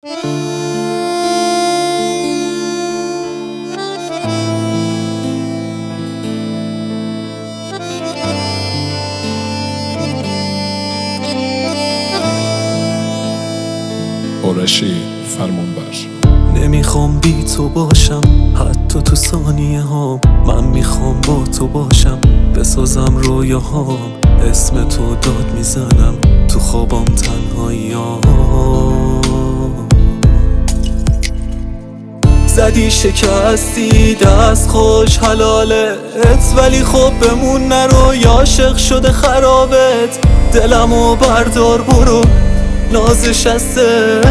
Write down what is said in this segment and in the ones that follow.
آرشی فرمانبر. نمیخوام بی تو باشم حتی تو ثانیه هام، من میخوام با تو باشم بسازم رویاهام، اسم تو داد میزنم تو خوابام تنهاییام. زدی شکستی دست خوش حلالت، ولی خب بمون نرو یا عاشق شده خرابت. دلمو بردار برو نازش هسته،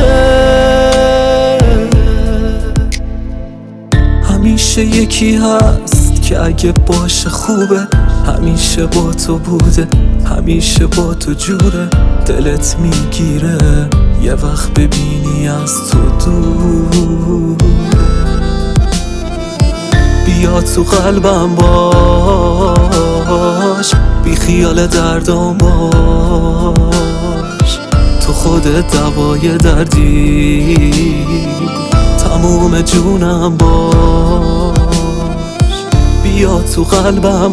همیشه یکی هست که اگه باشه خوبه، همیشه با تو بوده همیشه با تو جوره. دلت میگیره یه وقت ببینی از تو دوره، بیا تو قلبم باش، بی خیال دردام باش، تو خودت دوای دردی تموم جونم باش. بیا تو قلبم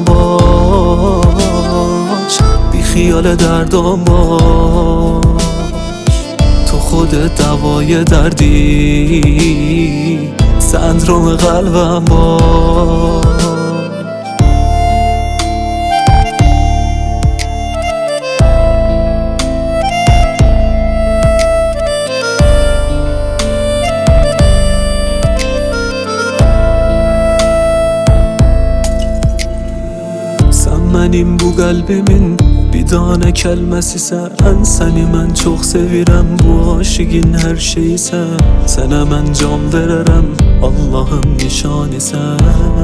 باش، بی خیال دردام باش، تو خودت دوای دردی سندروم قلبم باش. Senin bu kalbimin bir tane kelmesi sen. Seni ben çok sevirem, bu aşığın her şeyi sen. Sana ben can vererem, Allah'ın nişanı sen.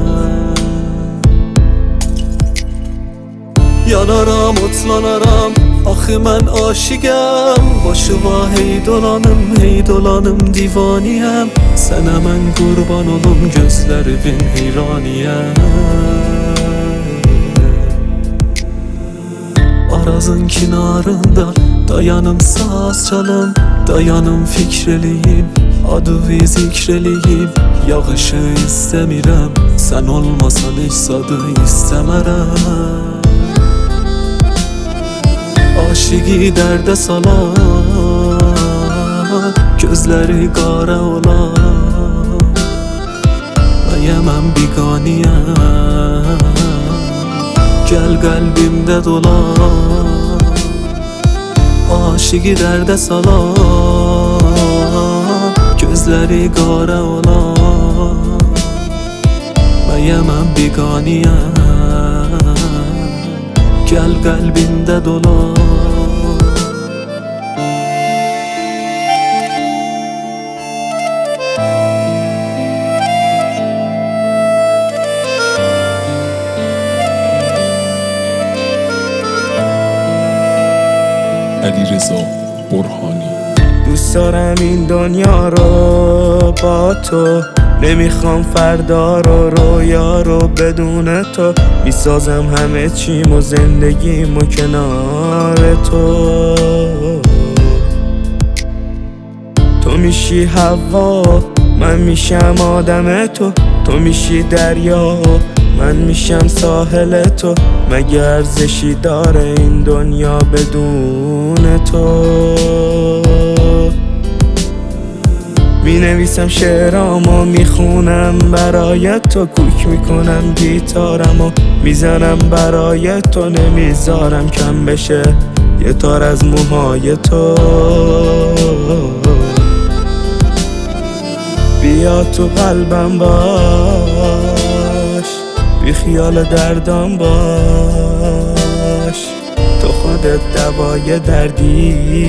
Yanaram, otlanaram, axı mən aşiqəm. Başıma hey dolanım divaniyəm. Sənə mən qurban olum, gözlərin heyraniyəm. Arazın kenarında dayanım saz çalım, dayanım fikreliyim, adı zikreliyim. Yağışı istemirəm, sen olmasan hiç sadı istemerəm. Aşığı dərdə salan, gözləri qara olan, məyə mən biqaniyəm. Gel kalbimde dolan, aşığı dərdə salan, gözləri qara olan, məyə mən biqaniyəm. Gel kalbimde dolan. علیرضا برهانی. دوست دارم این دنیا رو با تو، نمیخوام فردا رو رویا رو بدون تو. میسازم همه چیم و زندگیم و کنار تو. تو میشی هوا، من میشم آدم تو. تو میشی دریا، من میشم ساحل تو. مگه ارزشی داره این دنیا بدون تو؟ می نویسم شعرامو میخونم برای تو، کوک میکنم گیتارمو میزنم برای تو. نمیذارم کم بشه یه تار از موهای تو. بیا تو قلبم باش، بی خیال دردام باش، تو خودت دوای دردی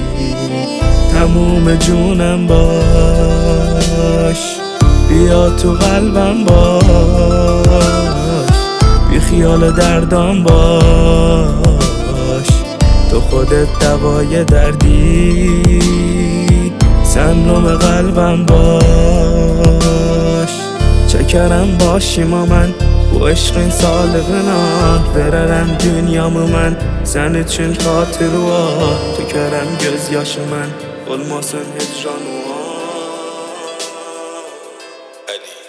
تموم جونم باش. بیا تو قلبم باش، بی خیال دردام باش، تو خودت دوای دردی سندروم قلبم باش. Çekerem başıma mən bu eşqin sağlığına, verərəm dünyamı mən sən üçün xatirə. Tökərəm göz yaşı mən, olmasın hicranıma. علی